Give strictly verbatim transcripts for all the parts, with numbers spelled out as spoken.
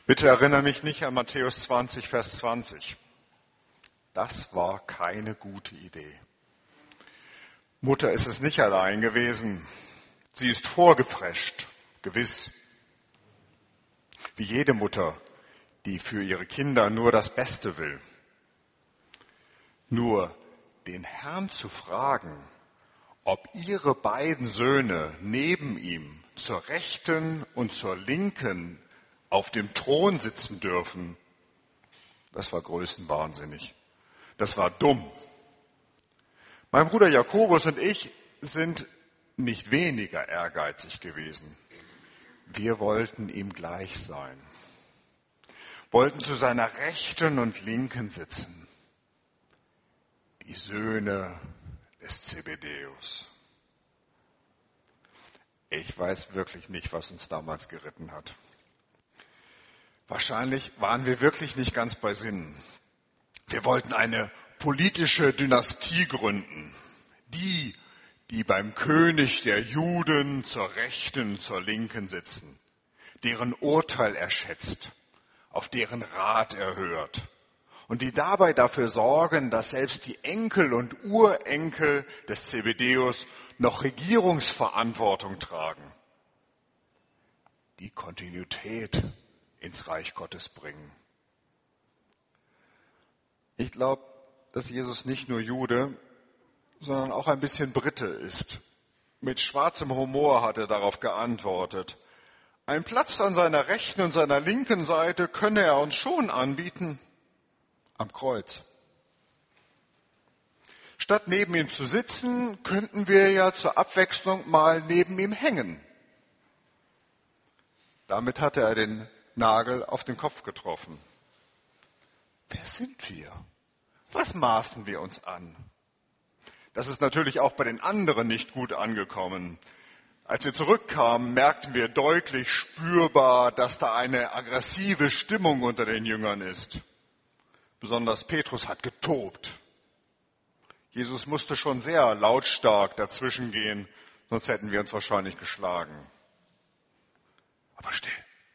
Bitte erinnere mich nicht an Matthäus zwanzig, Vers zwanzig. Das war keine gute Idee. Mutter ist es nicht allein gewesen. Sie ist vorgefrescht, gewiss. Wie jede Mutter, die für ihre Kinder nur das Beste will. Nur den Herrn zu fragen, ob ihre beiden Söhne neben ihm zur Rechten und zur Linken auf dem Thron sitzen dürfen, das war größenwahnsinnig. Das war dumm. Mein Bruder Jakobus und ich sind nicht weniger ehrgeizig gewesen. Wir wollten ihm gleich sein, wollten zu seiner Rechten und Linken sitzen. Die Söhne des Zebedäus. Ich weiß wirklich nicht, was uns damals geritten hat. Wahrscheinlich waren wir wirklich nicht ganz bei Sinnen. Wir wollten eine politische Dynastie gründen. Die, die beim König der Juden zur Rechten, zur Linken sitzen, deren Urteil er schätzt, auf deren Rat er hört und die dabei dafür sorgen, dass selbst die Enkel und Urenkel des Zebedäus noch Regierungsverantwortung tragen. Die Kontinuität ins Reich Gottes bringen. Ich glaube, dass Jesus nicht nur Jude, sondern auch ein bisschen Brite ist. Mit schwarzem Humor hat er darauf geantwortet. Ein Platz an seiner rechten und seiner linken Seite könne er uns schon anbieten. Am Kreuz. Statt neben ihm zu sitzen, könnten wir ja zur Abwechslung mal neben ihm hängen. Damit hatte er den Nagel auf den Kopf getroffen. Wer sind wir? Was maßen wir uns an? Das ist natürlich auch bei den anderen nicht gut angekommen. Als wir zurückkamen, merkten wir deutlich spürbar, dass da eine aggressive Stimmung unter den Jüngern ist. Besonders Petrus hat getobt. Jesus musste schon sehr lautstark dazwischen gehen, sonst hätten wir uns wahrscheinlich geschlagen. Aber still.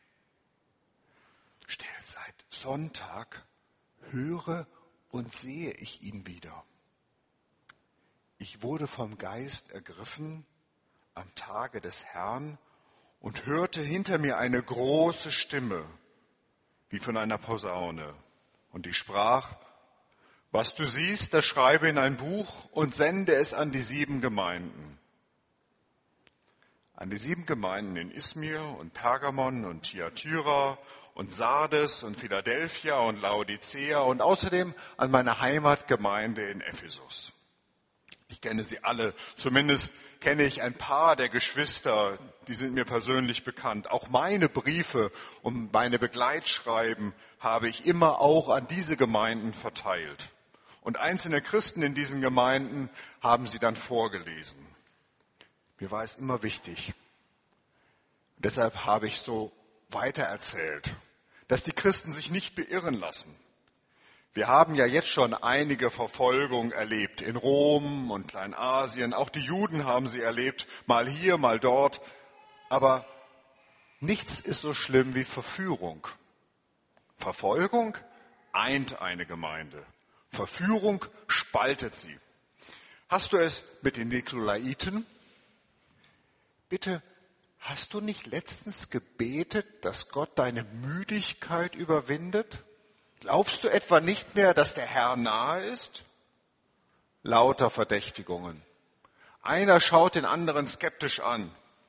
Still, seit Sonntag höre und sehe ich ihn wieder. Ich wurde vom Geist ergriffen am Tage des Herrn und hörte hinter mir eine große Stimme, wie von einer Posaune. Und die sprach, was du siehst, das schreibe in ein Buch und sende es an die sieben Gemeinden. An die sieben Gemeinden in Izmir und Pergamon und Thyatira und Sardes und Philadelphia und Laodicea und außerdem an meine Heimatgemeinde in Ephesus. Ich kenne sie alle, zumindest kenne ich ein paar der Geschwister, die sind mir persönlich bekannt. Auch meine Briefe und meine Begleitschreiben habe ich immer auch an diese Gemeinden verteilt. Und einzelne Christen in diesen Gemeinden haben sie dann vorgelesen. Mir war es immer wichtig. Deshalb habe ich so weitererzählt, dass die Christen sich nicht beirren lassen. Wir haben ja jetzt schon einige Verfolgungen erlebt, in Rom und Kleinasien. Auch die Juden haben sie erlebt, mal hier, mal dort. Aber nichts ist so schlimm wie Verführung. Verfolgung eint eine Gemeinde. Verführung spaltet sie. Hast du es mit den Nikolaiten? Bitte, hast du nicht letztens gebetet, dass Gott deine Müdigkeit überwindet? Glaubst du etwa nicht mehr, dass der Herr nahe ist? Lauter Verdächtigungen. Einer schaut den anderen skeptisch an.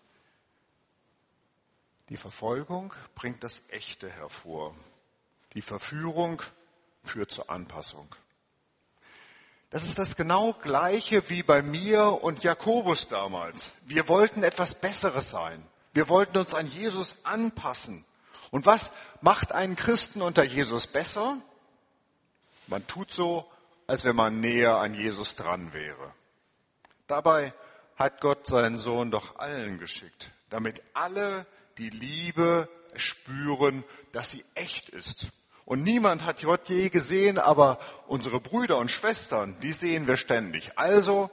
Die Verfolgung bringt das Echte hervor. Die Verführung führt zur Anpassung. Das ist das genau Gleiche wie bei mir und Jakobus damals. Wir wollten etwas Besseres sein. Wir wollten uns an Jesus anpassen. Und was macht einen Christen unter Jesus besser? Man tut so, als wenn man näher an Jesus dran wäre. Dabei hat Gott seinen Sohn doch allen geschickt, damit alle die Liebe spüren, dass sie echt ist. Und niemand hat Gott je gesehen, aber unsere Brüder und Schwestern, die sehen wir ständig. Also,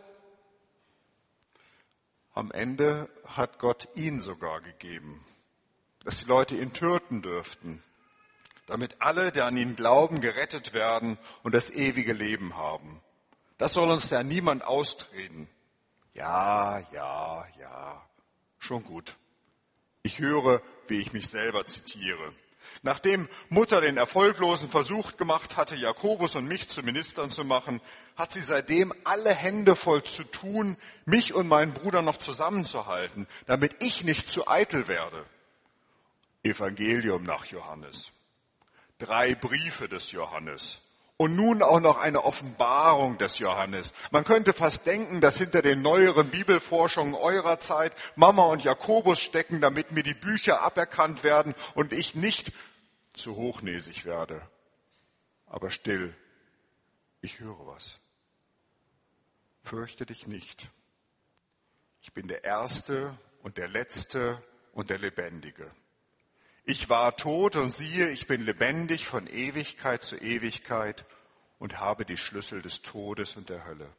am Ende hat Gott ihn sogar gegeben, dass die Leute ihn töten dürften. damit alle, die an ihn glauben, gerettet werden und das ewige Leben haben. Das soll uns ja niemand austreten. Ja, ja, ja, schon gut. Ich höre, wie ich mich selber zitiere. Nachdem Mutter den erfolglosen Versuch gemacht hatte, Jakobus und mich zu Ministern zu machen, hat sie seitdem alle Hände voll zu tun, mich und meinen Bruder noch zusammenzuhalten, damit ich nicht zu eitel werde. Evangelium nach Johannes. Drei Briefe des Johannes. Und nun auch noch eine Offenbarung des Johannes. Man könnte fast denken, dass hinter den neueren Bibelforschungen eurer Zeit Mama und Jakobus stecken, damit mir die Bücher aberkannt werden und ich nicht zu hochnäsig werde. Aber still, ich höre was. Fürchte dich nicht. Ich bin der Erste und der Letzte und der Lebendige. Ich war tot und siehe, ich bin lebendig von Ewigkeit zu Ewigkeit und habe die Schlüssel des Todes und der Hölle.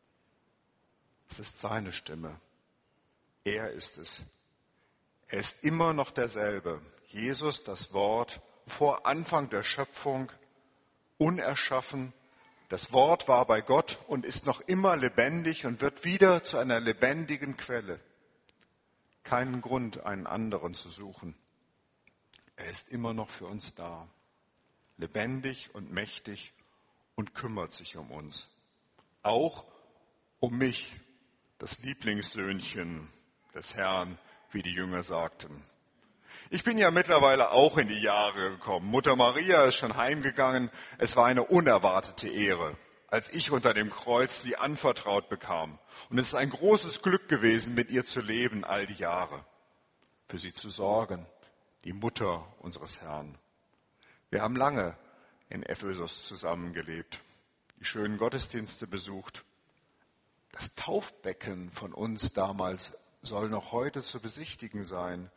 Es ist seine Stimme. Er ist es. Er ist immer noch derselbe. Jesus, das Wort, vor Anfang der Schöpfung, unerschaffen. Das Wort war bei Gott und ist noch immer lebendig und wird wieder zu einer lebendigen Quelle. Keinen Grund, einen anderen zu suchen. Er ist immer noch für uns da, lebendig und mächtig und kümmert sich um uns. Auch um mich, das Lieblingssöhnchen des Herrn, wie die Jünger sagten. Ich bin ja mittlerweile auch in die Jahre gekommen. Mutter Maria ist schon heimgegangen. Es war eine unerwartete Ehre, als ich unter dem Kreuz sie anvertraut bekam. Und es ist ein großes Glück gewesen, mit ihr zu leben all die Jahre, für sie zu sorgen. Die Mutter unseres Herrn. Wir haben lange in Ephesus zusammengelebt, die schönen Gottesdienste besucht. Das Taufbecken von uns damals soll noch heute zu besichtigen sein.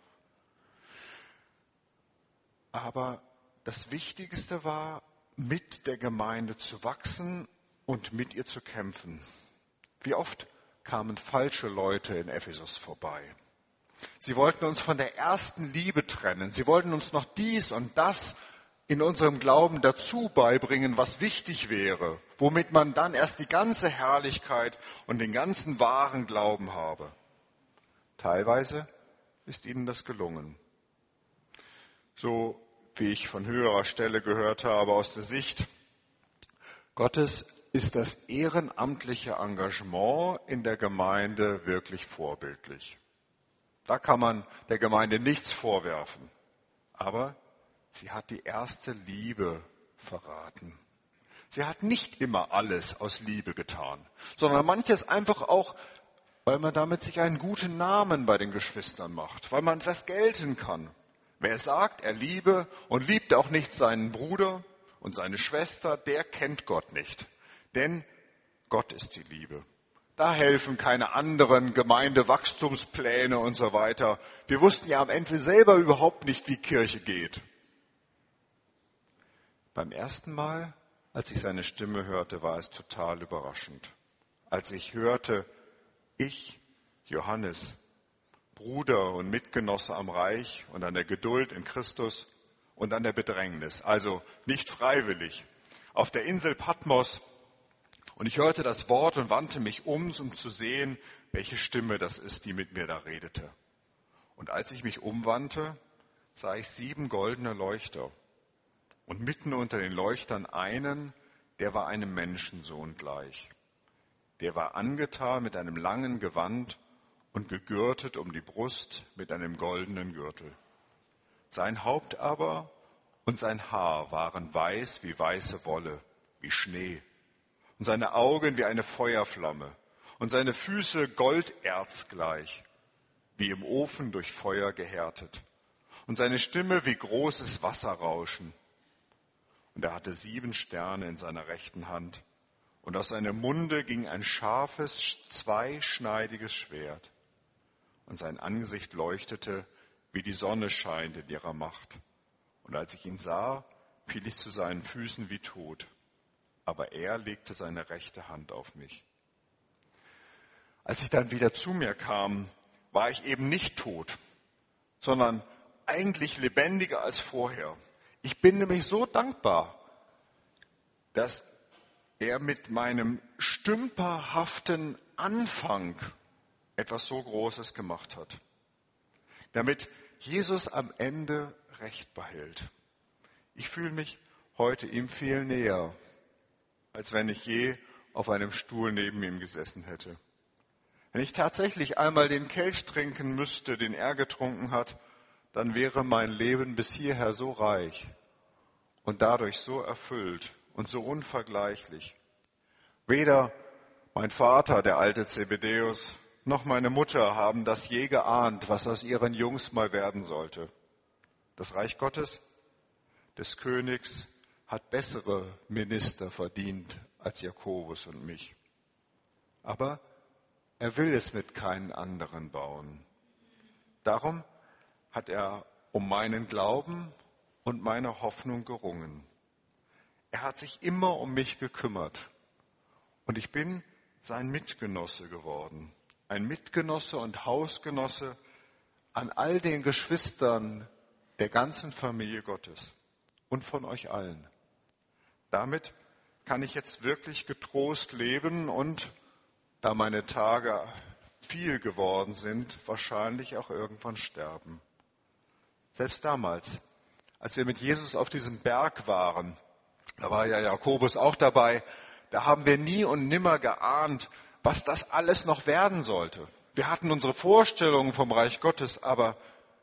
Aber das Wichtigste war, mit der Gemeinde zu wachsen und mit ihr zu kämpfen. Wie oft kamen falsche Leute in Ephesus vorbei. Sie wollten uns von der ersten Liebe trennen. Sie wollten uns noch dies und das in unserem Glauben dazu beibringen, was wichtig wäre, womit man dann erst die ganze Herrlichkeit und den ganzen wahren Glauben habe. Teilweise ist ihnen das gelungen. So wie ich von höherer Stelle gehört habe, aus der Sicht Gottes ist das ehrenamtliche Engagement in der Gemeinde wirklich vorbildlich. Da kann man der Gemeinde nichts vorwerfen. Aber sie hat die erste Liebe verraten. Sie hat nicht immer alles aus Liebe getan, sondern manches einfach auch, weil man damit sich einen guten Namen bei den Geschwistern macht, weil man das gelten kann. Wer sagt, er liebe und liebt auch nicht seinen Bruder und seine Schwester, der kennt Gott nicht. Denn Gott ist die Liebe. Da helfen keine anderen Gemeindewachstumspläne und so weiter. Wir wussten ja am Ende selber überhaupt nicht, wie Kirche geht. Beim ersten Mal, als ich seine Stimme hörte, war es total überraschend. Als ich hörte, ich, Johannes, Bruder und Mitgenosse am Reich und an der Geduld in Christus und an der Bedrängnis, also nicht freiwillig, auf der Insel Patmos. Und ich hörte das Wort und wandte mich um, um zu sehen, welche Stimme das ist, die mit mir da redete. Und als ich mich umwandte, sah ich sieben goldene Leuchter. Und mitten unter den Leuchtern einen, der war einem Menschensohn gleich. Der war angetan mit einem langen Gewand und gegürtet um die Brust mit einem goldenen Gürtel. Sein Haupt aber und sein Haar waren weiß wie weiße Wolle, wie Schnee. Und seine Augen wie eine Feuerflamme und seine Füße Golderz gleich, wie im Ofen durch Feuer gehärtet. Und seine Stimme wie großes Wasserrauschen. Und er hatte sieben Sterne in seiner rechten Hand. Und aus seinem Munde ging ein scharfes, zweischneidiges Schwert. Und sein Angesicht leuchtete, wie die Sonne scheint in ihrer Macht. Und als ich ihn sah, fiel ich zu seinen Füßen wie tot. Aber er legte seine rechte Hand auf mich. Als ich dann wieder zu mir kam, war ich eben nicht tot, sondern eigentlich lebendiger als vorher. Ich bin nämlich so dankbar, dass er mit meinem stümperhaften Anfang etwas so Großes gemacht hat, damit Jesus am Ende Recht behält. Ich fühle mich heute ihm viel näher, als wenn ich je auf einem Stuhl neben ihm gesessen hätte. Wenn ich tatsächlich einmal den Kelch trinken müsste, den er getrunken hat, dann wäre mein Leben bis hierher so reich und dadurch so erfüllt und so unvergleichlich. Weder mein Vater, der alte Zebedäus, noch meine Mutter haben das je geahnt, was aus ihren Jungs mal werden sollte. Das Reich Gottes, des Königs, hat bessere Minister verdient als Jakobus und mich. Aber er will es mit keinen anderen bauen. Darum hat er um meinen Glauben und meine Hoffnung gerungen. Er hat sich immer um mich gekümmert. Und ich bin sein Mitgenosse geworden. Ein Mitgenosse und Hausgenosse an all den Geschwistern der ganzen Familie Gottes und von euch allen. Damit kann ich jetzt wirklich getrost leben und, da meine Tage viel geworden sind, wahrscheinlich auch irgendwann sterben. Selbst damals, als wir mit Jesus auf diesem Berg waren, da war ja Jakobus auch dabei, da haben wir nie und nimmer geahnt, was das alles noch werden sollte. Wir hatten unsere Vorstellungen vom Reich Gottes, aber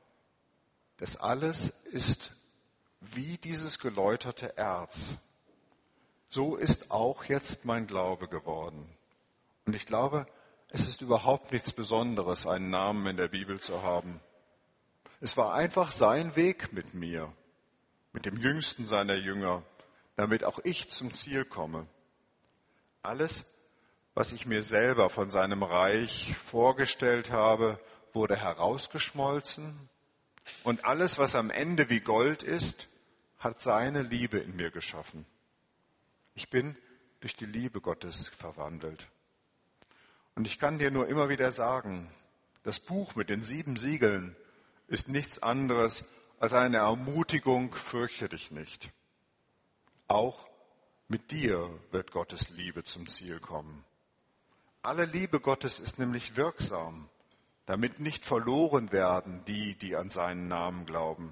das alles ist wie dieses geläuterte Erz. So ist auch jetzt mein Glaube geworden. Und ich glaube, es ist überhaupt nichts Besonderes, einen Namen in der Bibel zu haben. Es war einfach sein Weg mit mir, mit dem jüngsten seiner Jünger, damit auch ich zum Ziel komme. Alles, was ich mir selber von seinem Reich vorgestellt habe, wurde herausgeschmolzen. Und alles, was am Ende wie Gold ist, hat seine Liebe in mir geschaffen. Ich bin durch die Liebe Gottes verwandelt. Und ich kann dir nur immer wieder sagen, das Buch mit den sieben Siegeln ist nichts anderes als eine Ermutigung, fürchte dich nicht. Auch mit dir wird Gottes Liebe zum Ziel kommen. Alle Liebe Gottes ist nämlich wirksam, damit nicht verloren werden die, die an seinen Namen glauben.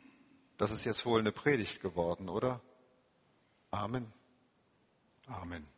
Das ist jetzt wohl eine Predigt geworden, oder? Amen. Amen.